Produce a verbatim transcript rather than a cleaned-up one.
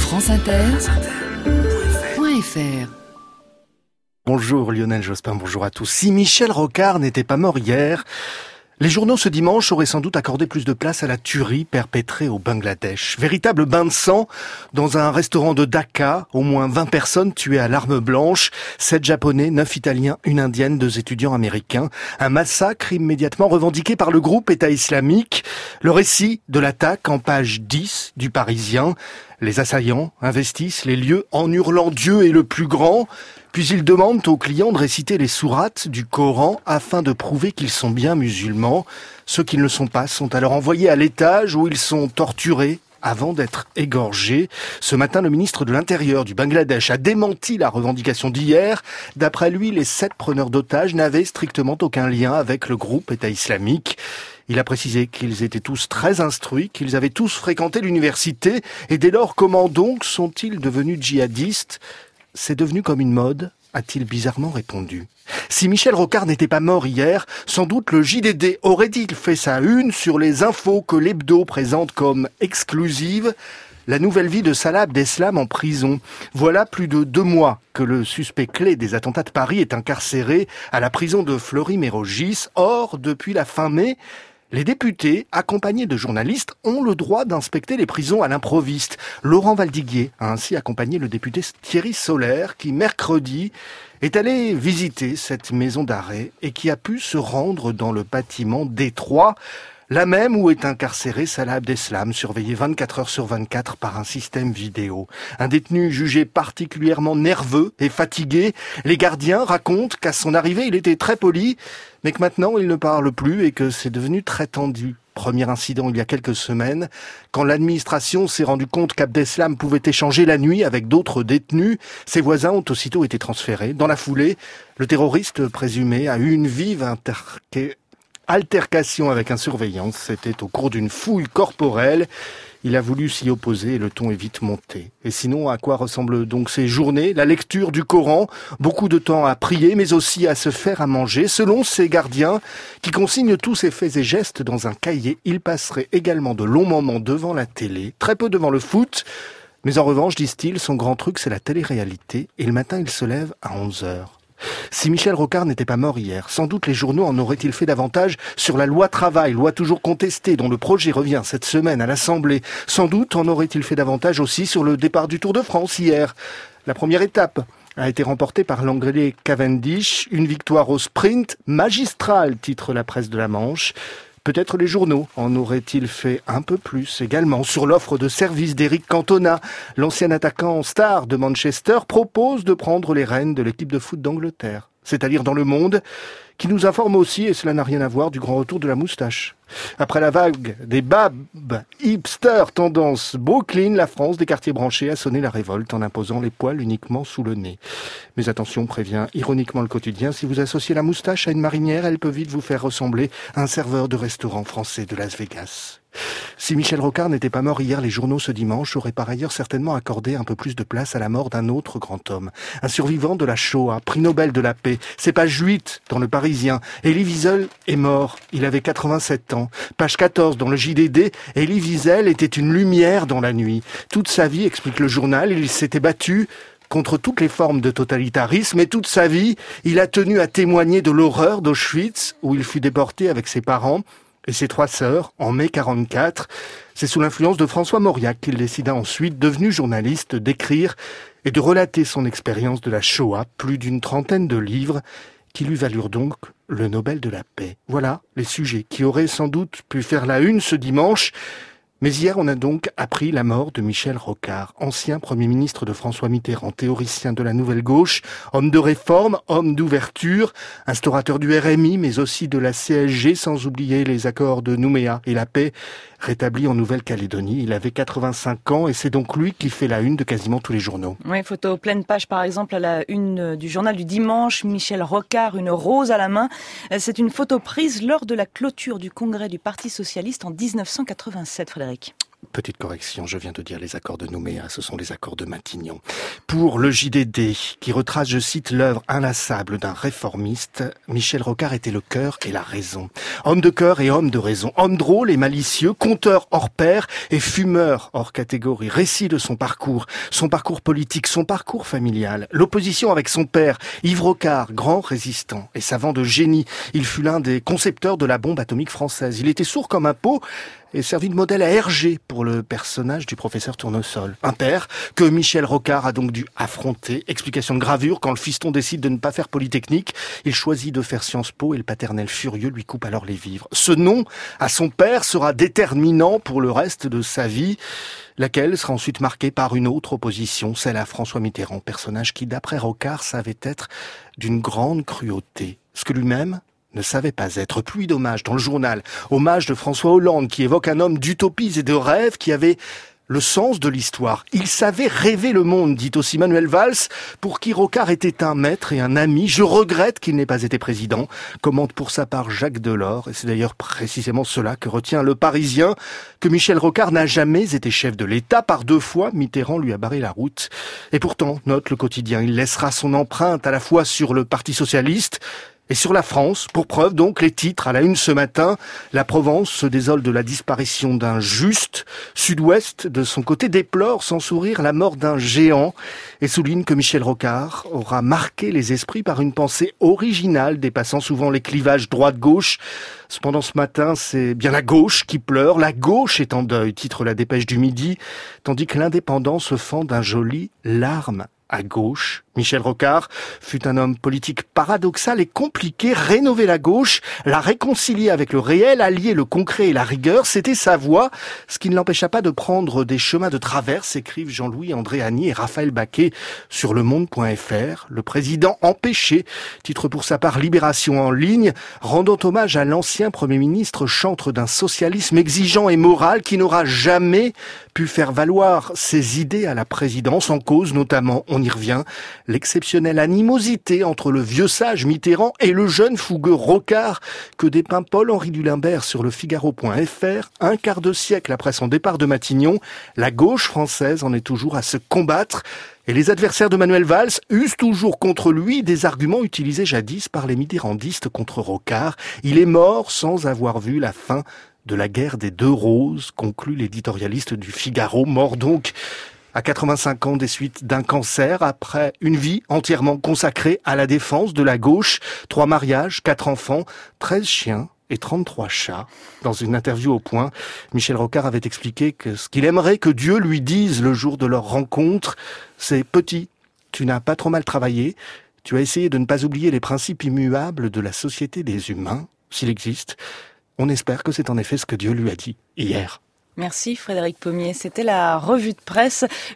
France Inter point F R. Bonjour Lionel Jospin, bonjour à tous. Si Michel Rocard n'était pas mort hier, les journaux ce dimanche auraient sans doute accordé plus de place à la tuerie perpétrée au Bangladesh. Véritable bain de sang dans un restaurant de Dhaka, au moins vingt personnes tuées à l'arme blanche, sept Japonais, neuf Italiens, une Indienne, deux étudiants américains. Un massacre immédiatement revendiqué par le groupe État islamique. Le récit de l'attaque en page dix du Parisien. Les assaillants investissent les lieux en hurlant « Dieu est le plus grand ». Puis ils demandent aux clients de réciter les sourates du Coran afin de prouver qu'ils sont bien musulmans. Ceux qui ne le sont pas sont alors envoyés à l'étage où ils sont torturés avant d'être égorgés. Ce matin, le ministre de l'Intérieur du Bangladesh a démenti la revendication d'hier. D'après lui, les sept preneurs d'otages n'avaient strictement aucun lien avec le groupe État islamique. Il a précisé qu'ils étaient tous très instruits, qu'ils avaient tous fréquenté l'université. Et dès lors, comment donc sont-ils devenus djihadistes ? C'est devenu comme une mode, a-t-il bizarrement répondu. Si Michel Rocard n'était pas mort hier, sans doute le J D D aurait-il fait sa une sur les infos que l'hebdo présente comme exclusive. La nouvelle vie de Salah Abdeslam en prison. Voilà plus de deux mois que le suspect clé des attentats de Paris est incarcéré à la prison de Fleury-Mérogis. Or, depuis la fin mai, les députés, accompagnés de journalistes, ont le droit d'inspecter les prisons à l'improviste. Laurent Valdiguier a ainsi accompagné le député Thierry Solaire qui, mercredi, est allé visiter cette maison d'arrêt et qui a pu se rendre dans le bâtiment Détroit, la même où est incarcéré Salah Abdeslam, surveillé vingt-quatre heures sur vingt-quatre par un système vidéo. Un détenu jugé particulièrement nerveux et fatigué. Les gardiens racontent qu'à son arrivée, il était très poli, mais que maintenant, il ne parle plus et que c'est devenu très tendu. Premier incident il y a quelques semaines, quand l'administration s'est rendu compte qu'Abdeslam pouvait échanger la nuit avec d'autres détenus. Ses voisins ont aussitôt été transférés. Dans la foulée, le terroriste présumé a eu une vive interquée. Altercation avec un surveillant, c'était au cours d'une fouille corporelle. Il a voulu s'y opposer et le ton est vite monté. Et sinon, à quoi ressemblent donc ces journées ? La lecture du Coran, beaucoup de temps à prier, mais aussi à se faire à manger. Selon ses gardiens, qui consignent tous ses faits et gestes dans un cahier, il passerait également de longs moments devant la télé, très peu devant le foot. Mais en revanche, disent-ils, son grand truc, c'est la télé-réalité. Et le matin, il se lève à onze heures. Si Michel Rocard n'était pas mort hier, sans doute les journaux en auraient-ils fait davantage sur la loi travail, loi toujours contestée, dont le projet revient cette semaine à l'Assemblée. Sans doute en auraient-ils fait davantage aussi sur le départ du Tour de France hier. La première étape a été remportée par l'Anglais Cavendish, une victoire au sprint magistrale, titre la presse de la Manche. Peut-être les journaux en auraient-ils fait un peu plus également sur l'offre de service d'Eric Cantona. L'ancien attaquant star de Manchester propose de prendre les rênes de l'équipe de foot d'Angleterre. C'est à lire dans Le Monde, qui nous informe aussi, et cela n'a rien à voir, du grand retour de la moustache. Après la vague des babs hipster tendance Brooklyn, la France des quartiers branchés a sonné la révolte en imposant les poils uniquement sous le nez. Mais attention, prévient ironiquement Le Quotidien, si vous associez la moustache à une marinière, elle peut vite vous faire ressembler à un serveur de restaurant français de Las Vegas. Si Michel Rocard n'était pas mort hier, les journaux ce dimanche auraient par ailleurs certainement accordé un peu plus de place à la mort d'un autre grand homme. Un survivant de la Shoah, prix Nobel de la paix. C'est page huit dans Le Parisien. Elie Wiesel est mort. Il avait quatre-vingt-sept ans. Page quatorze dans le J D D. Elie Wiesel était une lumière dans la nuit. Toute sa vie, explique le journal, il s'était battu contre toutes les formes de totalitarisme et toute sa vie, il a tenu à témoigner de l'horreur d'Auschwitz où il fut déporté avec ses parents et ses trois sœurs, en mai quarante-quatre. C'est sous l'influence de François Mauriac qu'il décida ensuite, devenu journaliste, d'écrire et de relater son expérience de la Shoah, plus d'une trentaine de livres, qui lui valurent donc le Nobel de la paix. Voilà les sujets qui auraient sans doute pu faire la une ce dimanche. Mais hier, on a donc appris la mort de Michel Rocard, ancien Premier ministre de François Mitterrand, théoricien de la Nouvelle Gauche, homme de réforme, homme d'ouverture, instaurateur du R M I, mais aussi de la C S G, sans oublier les accords de Nouméa et la paix rétablie en Nouvelle-Calédonie. Il avait quatre-vingt-cinq ans et c'est donc lui qui fait la une de quasiment tous les journaux. Oui, photo pleine page par exemple à la une du journal du dimanche, Michel Rocard, une rose à la main. C'est une photo prise lors de la clôture du congrès du Parti socialiste en dix-neuf cent quatre-vingt-sept, Frédéric. Petite correction, je viens de dire les accords de Nouméa, ce sont les accords de Matignon. Pour le J D D, qui retrace, je cite, l'œuvre inlassable d'un réformiste, Michel Rocard était le cœur et la raison. Homme de cœur et homme de raison, homme drôle et malicieux, conteur hors pair et fumeur hors catégorie. Récit de son parcours, son parcours politique, son parcours familial, l'opposition avec son père, Yves Rocard, grand résistant et savant de génie. Il fut l'un des concepteurs de la bombe atomique française. Il était sourd comme un pot et servi de modèle à Hergé pour le personnage du professeur Tournesol. Un père que Michel Rocard a donc dû affronter. Explication de gravure, quand le fiston décide de ne pas faire Polytechnique, il choisit de faire Sciences Po et le paternel furieux lui coupe alors les vivres. Ce nom à son père sera déterminant pour le reste de sa vie, laquelle sera ensuite marquée par une autre opposition, celle à François Mitterrand, personnage qui, d'après Rocard, savait être d'une grande cruauté. Ce que lui-même ne savait pas être. Pluie d'hommages dans le journal. Hommage de François Hollande qui évoque un homme d'utopies et de rêves qui avait le sens de l'histoire. Il savait rêver le monde, dit aussi Manuel Valls, pour qui Rocard était un maître et un ami. Je regrette qu'il n'ait pas été président, commente pour sa part Jacques Delors, et c'est d'ailleurs précisément cela que retient le Parisien, que Michel Rocard n'a jamais été chef de l'État. Par deux fois, Mitterrand lui a barré la route. Et pourtant, note le quotidien, il laissera son empreinte à la fois sur le Parti socialiste et sur la France. Pour preuve donc, les titres à la une ce matin. La Provence se désole de la disparition d'un juste. Sud-Ouest, de son côté, déplore sans sourire la mort d'un géant et souligne que Michel Rocard aura marqué les esprits par une pensée originale dépassant souvent les clivages droite-gauche. Cependant, ce matin, c'est bien la gauche qui pleure. La gauche est en deuil, titre la Dépêche du Midi, tandis que l'indépendant se fend d'un joli larme à gauche. Michel Rocard fut un homme politique paradoxal et compliqué. Rénover la gauche, la réconcilier avec le réel, allier le concret et la rigueur, c'était sa voie, ce qui ne l'empêcha pas de prendre des chemins de traverse, écrivent Jean-Louis Andréani et Raphaël Baquet sur le monde point f r. Le président empêché, titre pour sa part Libération en ligne, rendant hommage à l'ancien Premier ministre, chantre d'un socialisme exigeant et moral qui n'aura jamais pu faire valoir ses idées à la présidence, en cause notamment, on y revient, l'exceptionnelle animosité entre le vieux sage Mitterrand et le jeune fougueux Rocard que dépeint Paul-Henri Dulimbert sur le Figaro point f r. Un quart de siècle après son départ de Matignon, la gauche française en est toujours à se combattre et les adversaires de Manuel Valls usent toujours contre lui des arguments utilisés jadis par les mitterrandistes contre Rocard. Il est mort sans avoir vu la fin de la guerre des deux roses, conclut l'éditorialiste du Figaro, mort donc à quatre-vingt-cinq ans des suites d'un cancer, après une vie entièrement consacrée à la défense de la gauche. Trois mariages, quatre enfants, treize chiens et trente-trois chats. Dans une interview au Point, Michel Rocard avait expliqué que ce qu'il aimerait que Dieu lui dise le jour de leur rencontre, c'est « Petit, tu n'as pas trop mal travaillé, tu as essayé de ne pas oublier les principes immuables de la société des humains, s'il existe. On espère que c'est en effet ce que Dieu lui a dit hier. » Merci Frédéric Pommier. C'était la revue de presse.